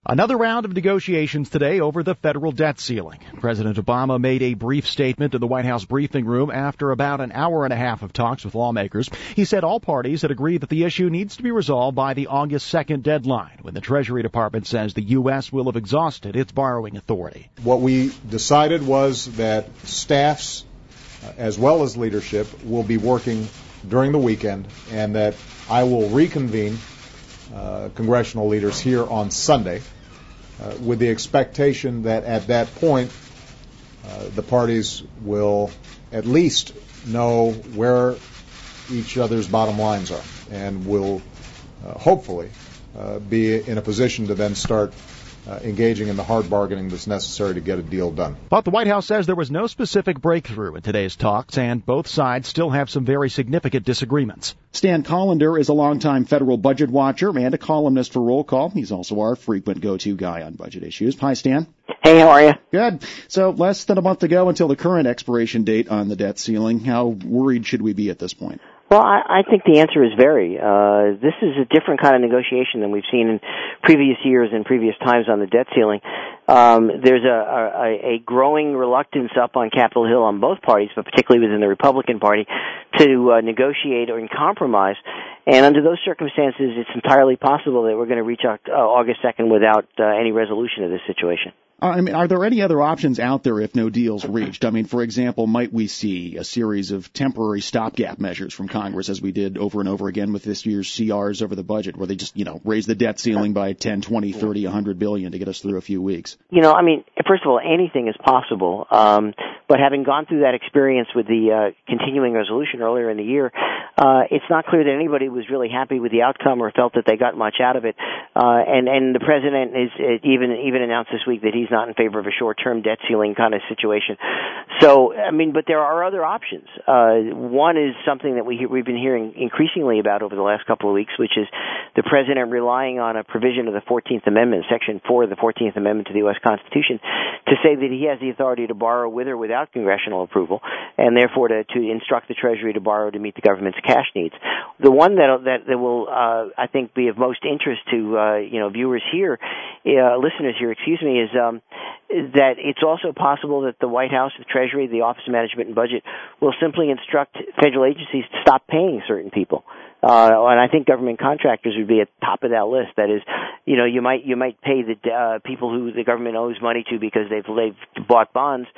Another round of negotiations today over the federal debt ceiling. President Obama made a brief statement in the White House briefing room after about an hour and a half of talks with lawmakers. He said all parties had agreed that the issue needs to be resolved by the August 2nd deadline, when the Treasury Department says the U.S. will have exhausted its borrowing authority. What we decided was that staffs, as well as leadership, will be working during the weekend, and that I will reconvene congressional leaders here on Sunday, with the expectation that at that point the parties will at least know where each other's bottom lines are and will hopefully be in a position to then start engaging in the hard bargaining that's necessary to get a deal done. But the White House says there was no specific breakthrough in today's talks, and both sides still have some very significant disagreements. Stan Collender is a longtime federal budget watcher and a columnist for Roll Call. He's also our frequent go-to guy on budget issues. Hi, Stan. Hey, how are you? Good. So less than a month to go until the current expiration date on the debt ceiling. How worried should we be at this point? Well, I think the answer is very. This is a different kind of negotiation than we've seen in previous years and previous times on the debt ceiling. There's a growing reluctance up on Capitol Hill on both parties, but particularly within the Republican Party, to negotiate or compromise. And under those circumstances, it's entirely possible that we're going to reach August 2nd without any resolution of this situation. Are there any other options out there if no deal's reached? For example, might we see a series of temporary stopgap measures from Congress, as we did over and over again with this year's CRs over the budget, where they just, raise the debt ceiling by 10, 20, 30, 100 billion to get us through a few weeks? First of all, anything is possible. But having gone through that experience with the continuing resolution earlier in the year, it's not clear that anybody was really happy with the outcome or felt that they got much out of it. And the president is even announced this week that he's not in favor of a short-term debt ceiling kind of situation. So, but there are other options. One is something that we've been hearing increasingly about over the last couple of weeks, which is the president relying on a provision of the 14th Amendment, Section 4 of the 14th Amendment to the U.S. Constitution, to say that he has the authority to borrow with or without congressional approval, and therefore to instruct the Treasury to borrow to meet the government's cash needs. The one that will, I think, be of most interest to viewers here, listeners here, is that it's also possible that the White House, the Treasury, the Office of Management and Budget will simply instruct federal agencies to stop paying certain people. And I think government contractors would be at the top of that list. That is, you might pay the people who the government owes money to because they've bought bonds.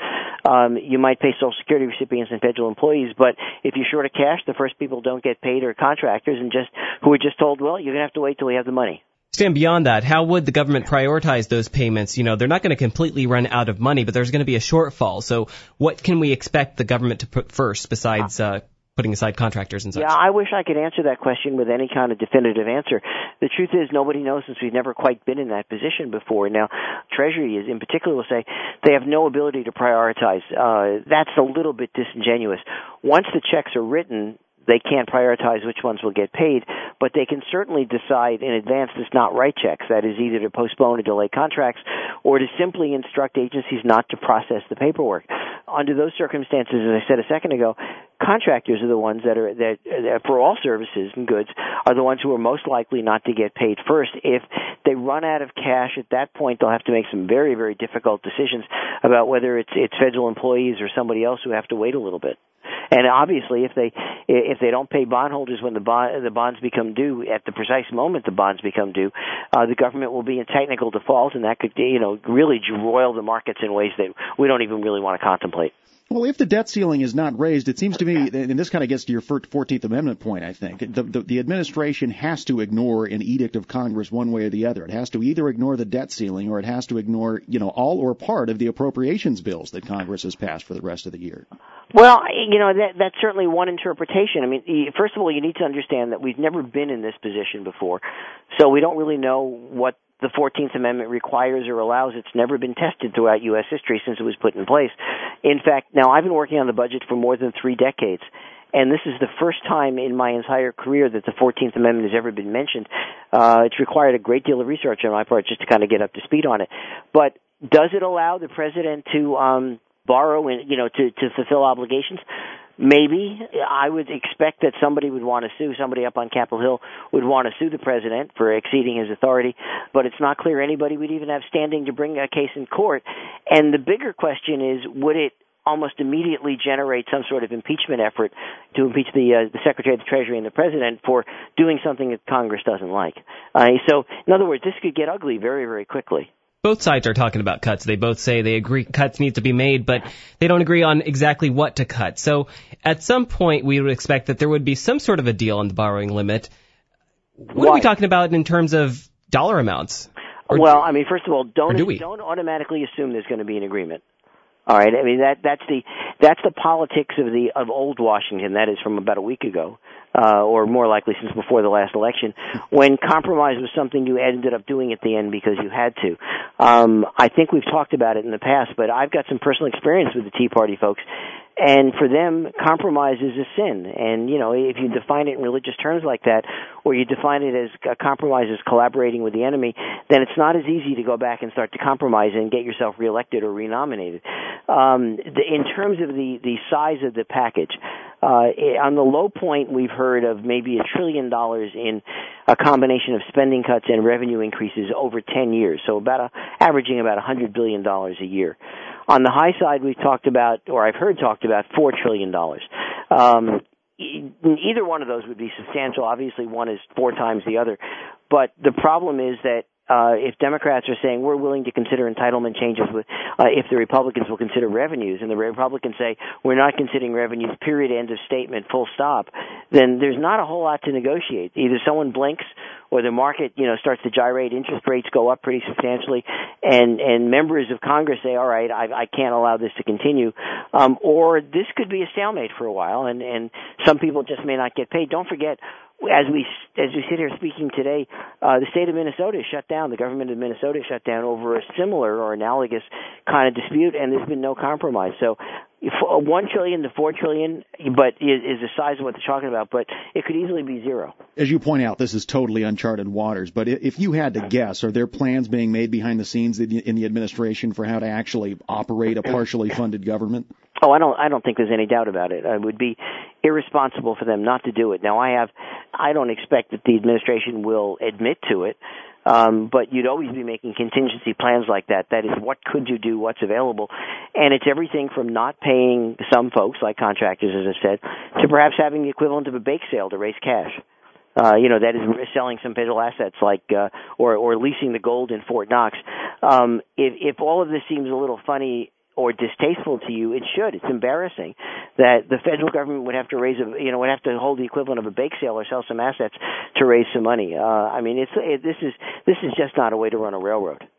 You might pay Social Security recipients and federal employees, but if you're short of cash, the first people don't get paid are contractors who are just told, well, you're going to have to wait till we have the money. Stan, beyond that, how would the government prioritize those payments? They're not going to completely run out of money, but there's going to be a shortfall. So what can we expect the government to put first besides putting aside contractors and such? Yeah, I wish I could answer that question with any kind of definitive answer. The truth is nobody knows, since we've never quite been in that position before. Now, Treasury in particular will say they have no ability to prioritize. That's a little bit disingenuous. Once the checks are written, they can't prioritize which ones will get paid, but they can certainly decide in advance to not write checks. That is, either to postpone or delay contracts, or to simply instruct agencies not to process the paperwork. Under those circumstances, as I said a second ago, contractors are the ones that for all services and goods are the ones who are most likely not to get paid first. If they run out of cash at that point, they'll have to make some very, very difficult decisions about whether it's federal employees or somebody else who have to wait a little bit. And obviously, if they don't pay bondholders when the bonds become due, at the precise moment the bonds become due, the government will be in technical default, and that could really roil the markets in ways that we don't even really want to contemplate. Well, if the debt ceiling is not raised, it seems to me, and this kind of gets to your 14th Amendment point, I think, the administration has to ignore an edict of Congress one way or the other. It has to either ignore the debt ceiling or it has to ignore, all or part of the appropriations bills that Congress has passed for the rest of the year. Well, that's certainly one interpretation. First of all, you need to understand that we've never been in this position before, so we don't really know what the 14th Amendment requires or allows. It's never been tested throughout U.S. history since it was put in place. In fact, now I've been working on the budget for more than 3 decades, and this is the first time in my entire career that the 14th Amendment has ever been mentioned. It's required a great deal of research on my part just to kind of get up to speed on it. But does it allow the president to borrow and to fulfill obligations? Maybe I would expect that somebody would want to sue, somebody up on Capitol Hill would want to sue the president for exceeding his authority, but it's not clear anybody would even have standing to bring a case in court. And the bigger question is, would it almost immediately generate some sort of impeachment effort to impeach the Secretary of the Treasury and the President for doing something that Congress doesn't like? So, in other words, this could get ugly very, very quickly. Both sides are talking about cuts. They both say they agree cuts need to be made, but they don't agree on exactly what to cut. So at some point, we would expect that there would be some sort of a deal on the borrowing limit. What are we talking about in terms of dollar amounts? Well, I mean, first of all, don't automatically assume there's going to be an agreement. All right, I mean that's the politics of old Washington. That is from about a week ago, or more likely since before the last election, when compromise was something you ended up doing at the end because you had to. I think we've talked about it in the past, but I've got some personal experience with the Tea Party folks. And for them, compromise is a sin. And, you know, if you define it in religious terms like that, or you define it as a compromise as collaborating with the enemy, then it's not as easy to go back and start to compromise and get yourself reelected or renominated. In terms of the size of the package, on the low point, we've heard of maybe $1 trillion in a combination of spending cuts and revenue increases over 10 years, so averaging about $100 billion a year. On the high side, we've talked about, or I've heard talked about, $4 trillion. Either one of those would be substantial. Obviously, one is 4 times the other. But the problem is that if Democrats are saying we're willing to consider entitlement changes if the Republicans will consider revenues, and the Republicans say we're not considering revenues, period, end of statement, full stop, then there's not a whole lot to negotiate. Either someone blinks or the market, starts to gyrate, interest rates go up pretty substantially, and members of Congress say, all right, I can't allow this to continue, or this could be a stalemate for a while, and some people just may not get paid. Don't forget, as we sit here speaking today, the state of Minnesota is shut down. The government of Minnesota is shut down over a similar or analogous kind of dispute, and there's been no compromise. So, $1 trillion to $4 trillion, but is the size of what they're talking about. But it could easily be zero. As you point out, this is totally uncharted waters. But if you had to guess, are there plans being made behind the scenes in the administration for how to actually operate a partially funded government? Oh, I don't think there's any doubt about it. It would be irresponsible for them not to do it. Now, I don't expect that the administration will admit to it, but you'd always be making contingency plans like that. That is, what could you do, what's available, and it's everything from not paying some folks, like contractors, as I said, to perhaps having the equivalent of a bake sale to raise cash. That is selling some digital assets like, or leasing the gold in Fort Knox. If all of this seems a little funny or distasteful to you, it should. It's embarrassing that the federal government would have to would have to hold the equivalent of a bake sale or sell some assets to raise some money. This is just not a way to run a railroad.